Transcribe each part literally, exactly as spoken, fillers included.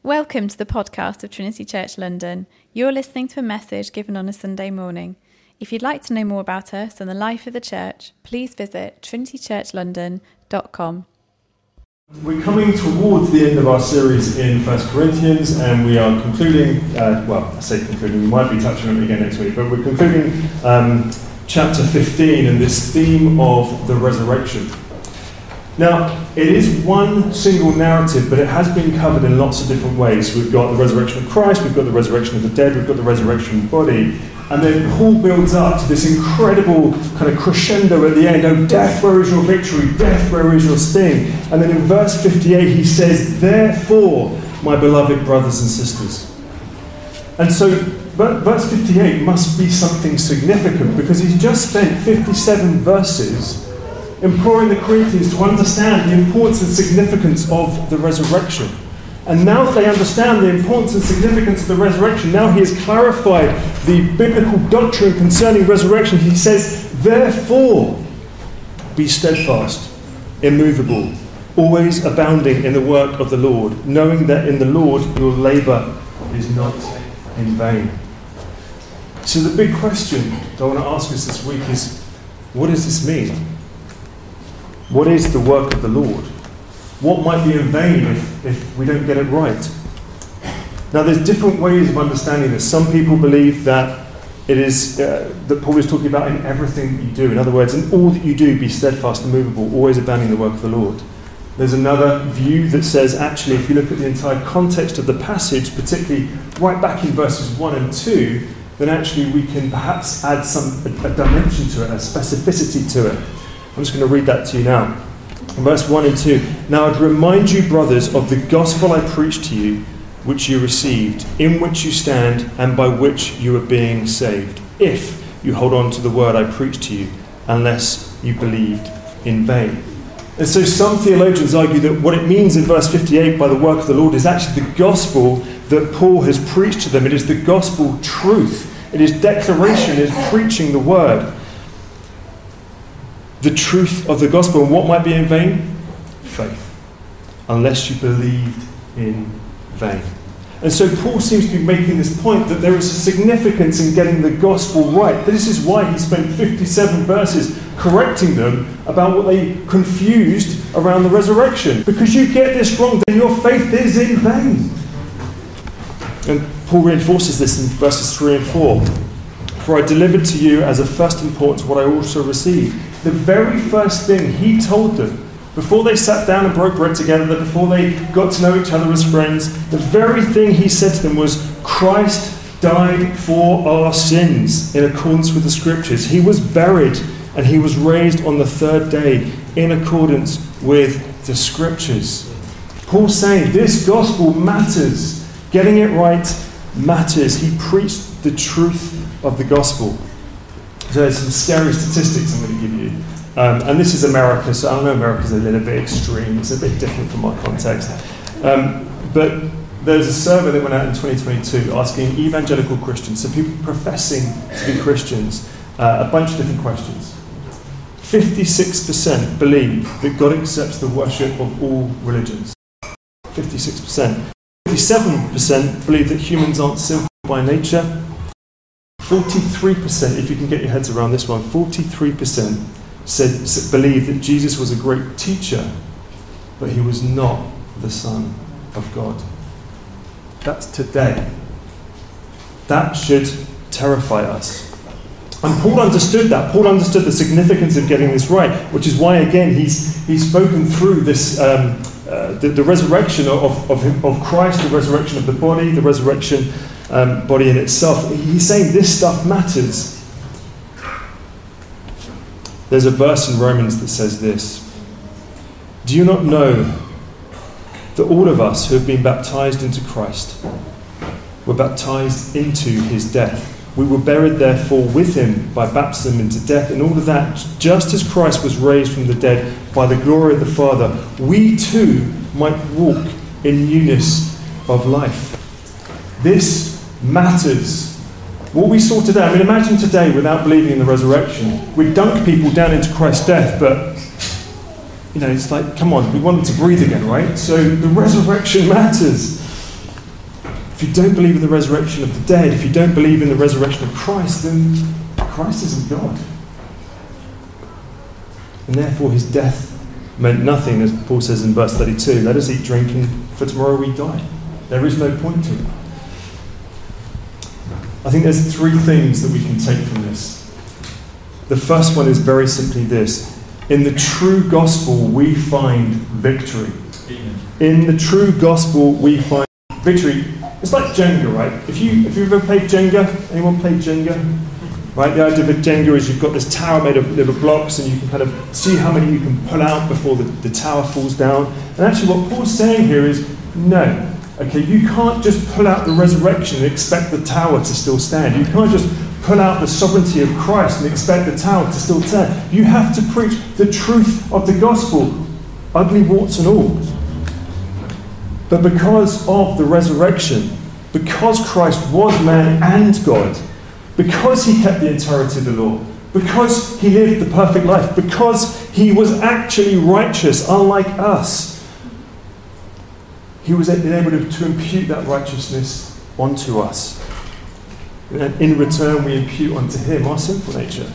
Welcome to the podcast of Trinity Church London. You're listening to a message given on a Sunday morning. If you'd like to know more about us and the life of the church, please visit trinity church london dot com. We're coming towards the end of our series in First Corinthians, and we are concluding, uh, well, I say concluding, we might be touching on it again next week, but we're concluding um, chapter fifteen and this theme of the resurrection. Now, it is one single narrative, but it has been covered in lots of different ways. We've got the resurrection of Christ, we've got the resurrection of the dead, we've got the resurrection of the body, and then Paul builds up to this incredible kind of crescendo at the end. Oh, death, where is your victory? Death, where is your sting? And then in verse fifty-eight, he says, therefore, my beloved brothers and sisters. And so, verse fifty-eight must be something significant, because he's just spent fifty-seven verses imploring the Corinthians to understand the importance and significance of the resurrection. And now that they understand the importance and significance of the resurrection, now he has clarified the biblical doctrine concerning resurrection. He says, therefore, be steadfast, immovable, always abounding in the work of the Lord, knowing that in the Lord your labour is not in vain. So the big question that I want to ask us this week is, what does this mean? What is the work of the Lord? What might be in vain if, if we don't get it right? Now, there's different ways of understanding this. Some people believe that it is uh, that Paul is talking about in everything that you do. In other words, in all that you do, be steadfast and immovable, always abounding in the work of the Lord. There's another view that says, actually, if you look at the entire context of the passage, particularly right back in verses one and two, then actually we can perhaps add some a, a dimension to it, a specificity to it. I'm just going to read that to you now. Verse one and two. Now I'd remind you, brothers, of the gospel I preached to you, which you received, in which you stand, and by which you are being saved, if you hold on to the word I preached to you, unless you believed in vain. And so some theologians argue that what it means in verse fifty-eight by the work of the Lord is actually the gospel that Paul has preached to them. It is the gospel truth. It is declaration, it is preaching the word. The truth of the gospel. And what might be in vain? Faith. Unless you believed in vain. And so Paul seems to be making this point that there is a significance in getting the gospel right. This is why he spent fifty-seven verses correcting them about what they confused around the resurrection. Because you get this wrong, then your faith is in vain. And Paul reinforces this in verses three and four. For I delivered to you as of first importance what I also received. The very first thing he told them, before they sat down and broke bread together, before they got to know each other as friends, the very thing he said to them was, Christ died for our sins in accordance with the scriptures. He was buried and he was raised on the third day in accordance with the scriptures. Paul's saying this gospel matters. Getting it right matters. He preached the truth of the gospel. So there's some scary statistics I'm going to give you. Um, and this is America, so I know America's a little bit extreme. It's a bit different from my context. Um, but there's a survey that went out in twenty twenty-two asking evangelical Christians, so people professing to be Christians, uh, a bunch of different questions. fifty-six percent believe that God accepts the worship of all religions. fifty-six percent. fifty-seven percent believe that humans aren't sinful by nature. forty-three percent, if you can get your heads around this one, forty-three percent said, said believed that Jesus was a great teacher, but he was not the Son of God. That's today. That should terrify us. And Paul understood that. Paul understood the significance of getting this right, which is why, again, he's he's spoken through this um, uh, the, the resurrection of, of, of Christ, the resurrection of the body, the resurrection um, body in itself. He's saying this stuff matters. There's a verse in Romans that says this. Do you not know that all of us who have been baptized into Christ were baptized into his death? We were buried, therefore, with him by baptism into death, in order that, just as Christ was raised from the dead by the glory of the Father, we too might walk in newness of life. This matters. What we saw today, I mean, imagine today without believing in the resurrection. We'd dunk people down into Christ's death, but, you know, it's like, come on, we want them to breathe again, right? So the resurrection matters. If you don't believe in the resurrection of the dead, if you don't believe in the resurrection of Christ, then Christ isn't God. And therefore his death meant nothing, as Paul says in verse thirty-two. Let us eat, drink, and for tomorrow we die. There is no point to it. I think there's three things that we can take from this. The first one is very simply this. In the true gospel, we find victory. In the true gospel, we find victory. It's like Jenga, right? If, you, if you've ever played Jenga, anyone played Jenga? Right, the idea of a Jenga is you've got this tower made of little blocks and you can kind of see how many you can pull out before the, the tower falls down. And actually what Paul's saying here is, no. Okay, you can't just pull out the resurrection and expect the tower to still stand. You can't just pull out the sovereignty of Christ and expect the tower to still stand. You have to preach the truth of the gospel, ugly warts and all. But because of the resurrection, because Christ was man and God, because he kept the entirety of the law, because he lived the perfect life, because he was actually righteous, unlike us, he was able to impute that righteousness onto us. And in return, we impute onto him our sinful nature.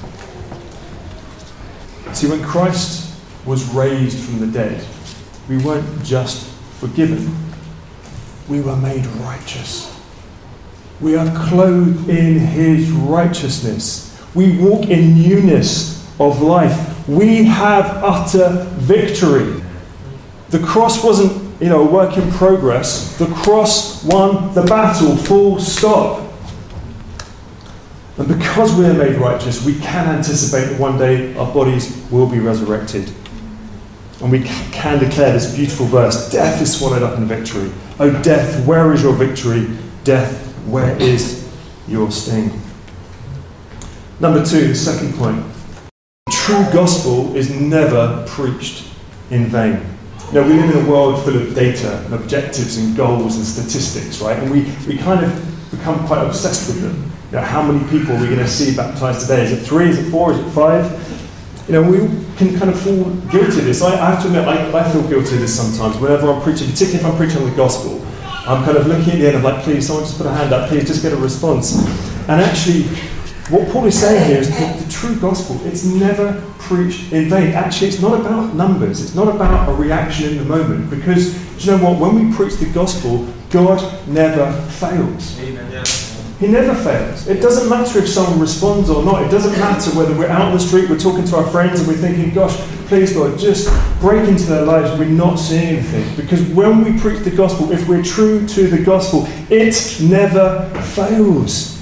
See, when Christ was raised from the dead, we weren't just forgiven, we were made righteous. We are clothed in his righteousness. We walk in newness of life. We have utter victory. The cross wasn't, you know, a work in progress. The cross won the battle, full stop. And because we are made righteous, we can anticipate that one day our bodies will be resurrected. And we can declare this beautiful verse, death is swallowed up in victory. Oh death, where is your victory? Death, where is your sting? Number two, the second point. The true gospel is never preached in vain. Now, we live in a world full of data and objectives and goals and statistics, right? And we, we kind of become quite obsessed with them. You know, how many people are we going to see baptized today? Is it three? Is it four? Is it five? You know, we can kind of fall guilty of this. I, I have to admit, I, I feel guilty of this sometimes. Whenever I'm preaching, particularly if I'm preaching on the gospel, I'm kind of looking at the end, I'm like, please, someone just put a hand up, please, just get a response. And actually, what Paul is saying here is that the true gospel, it's never preached in vain. Actually, it's not about numbers. It's not about a reaction in the moment. Because, do you know what? When we preach the gospel, God never fails. Amen. Yeah. He never fails. It doesn't matter if someone responds or not. It doesn't matter whether we're out on the street, we're talking to our friends and we're thinking, gosh, please Lord, just break into their lives. We're not seeing anything. Because when we preach the gospel, if we're true to the gospel, it never fails.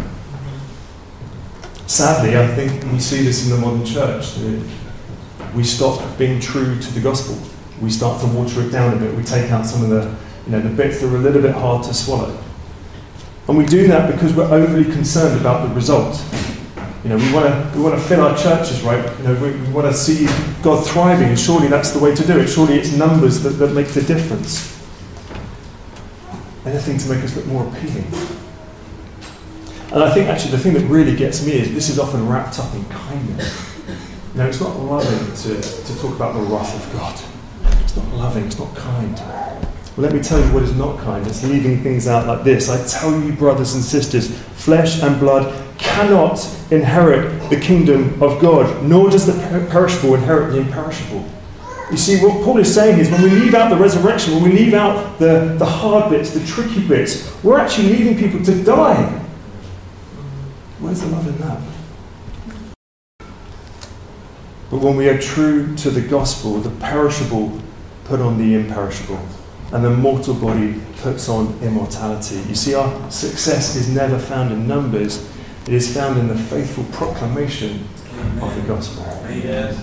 Sadly, I think we see this in the modern church. We stop being true to the gospel. We start to water it down a bit. We take out some of the, you know, the bits that are a little bit hard to swallow. And we do that because we're overly concerned about the result. You know, we want to we want to fill our churches, right? You know, we, we want to see God thriving, and surely that's the way to do it. Surely it's numbers that, that make the difference. Anything to make us look more appealing. And I think actually the thing that really gets me is this is often wrapped up in kindness. You know, it's not loving to, to talk about the wrath of God. It's not loving, it's not kind. Well, let me tell you what is not kind. It's leaving things out like this. I tell you, brothers and sisters, flesh and blood cannot inherit the kingdom of God, nor does the perishable inherit the imperishable. You see, what Paul is saying is when we leave out the resurrection, when we leave out the, the hard bits, the tricky bits, we're actually leaving people to die. Where's the love in that? But when we are true to the gospel, the perishable put on the imperishable, and the mortal body puts on immortality. You see, our success is never found in numbers. It is found in the faithful proclamation Amen. Of the gospel. Amen.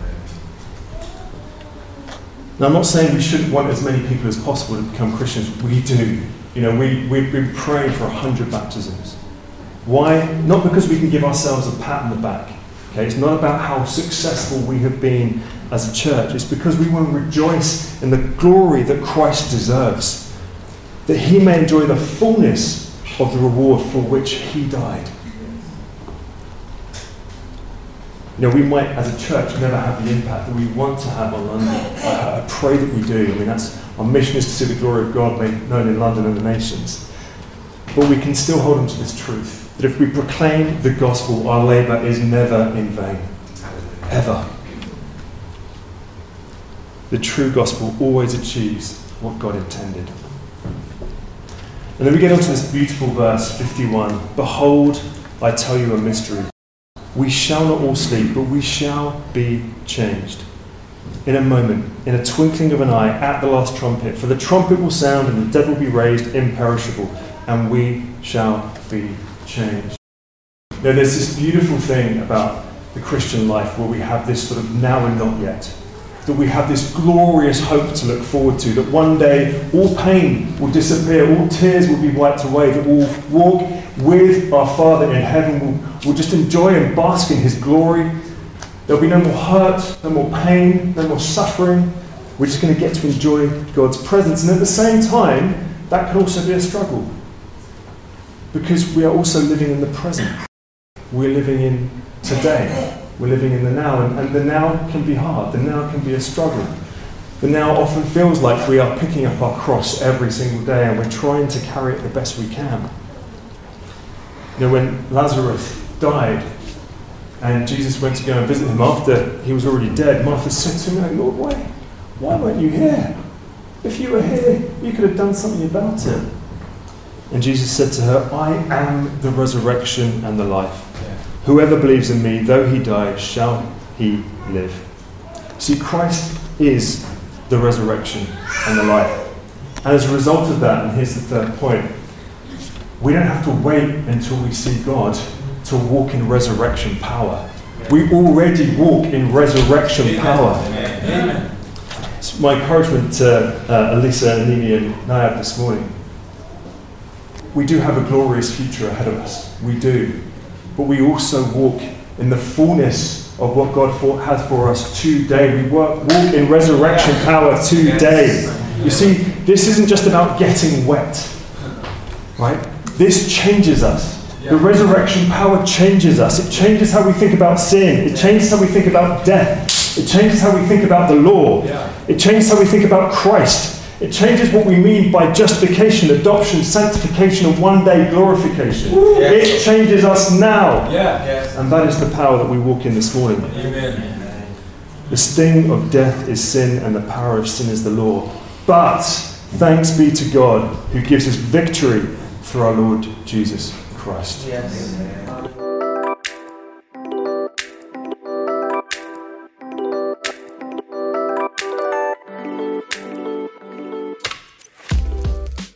Now, I'm not saying we shouldn't want as many people as possible to become Christians. We do. You know, we, we've been praying for a hundred baptisms. Why? Not because we can give ourselves a pat on the back. Okay, it's not about how successful we have been as a church. It's because we want to rejoice in the glory that Christ deserves, that he may enjoy the fullness of the reward for which he died. You know, we might, as a church, never have the impact that we want to have on London. I, I pray that we do. I mean, that's Our mission is to see the glory of God made known in London and the nations. But we can still hold on to this truth, that if we proclaim the gospel, our labour is never in vain. Ever. The true gospel always achieves what God intended. And then we get onto this beautiful verse, fifty-one. Behold, I tell you a mystery. We shall not all sleep, but we shall be changed. In a moment, in a twinkling of an eye, at the last trumpet. For the trumpet will sound, and the dead will be raised imperishable, and we shall be changed. Now, there's this beautiful thing about the Christian life where we have this sort of now and not yet. That we have this glorious hope to look forward to, that one day all pain will disappear, all tears will be wiped away, that we'll walk with our Father in heaven, we'll, we'll just enjoy and bask in his glory. There'll be no more hurt, no more pain, no more suffering. We're just going to get to enjoy God's presence. And at the same time, that can also be a struggle, because we are also living in the present. We're living in today. We're living in the now, and, and the now can be hard. The now can be a struggle. The now often feels like we are picking up our cross every single day and we're trying to carry it the best we can. You know, when Lazarus died and Jesus went to go and visit him after he was already dead, Martha said to him, Lord, why, why weren't you here? If you were here, you could have done something about it. And Jesus said to her, I am the resurrection and the life. Whoever believes in me, though he die, shall he live. See, Christ is the resurrection and the life. And as a result of that, and here's the third point, we don't have to wait until we see God to walk in resurrection power. We already walk in resurrection power. Amen. It's my encouragement to uh, Elisa, Anini, and Nayab this morning. We do have a glorious future ahead of us. We do. But we also walk in the fullness of what God for, has for us today. We work, walk in resurrection power today. You see, this isn't just about getting wet, right? This changes us. The resurrection power changes us. It changes how we think about sin. It changes how we think about death. It changes how we think about the law. It changes how we think about Christ. It changes what we mean by justification, adoption, sanctification, and one day glorification. Yes. It changes us now. Yeah. Yes. And that is the power that we walk in this morning. Amen. The sting of death is sin, and the power of sin is the law. But thanks be to God who gives us victory through our Lord Jesus Christ. Yes.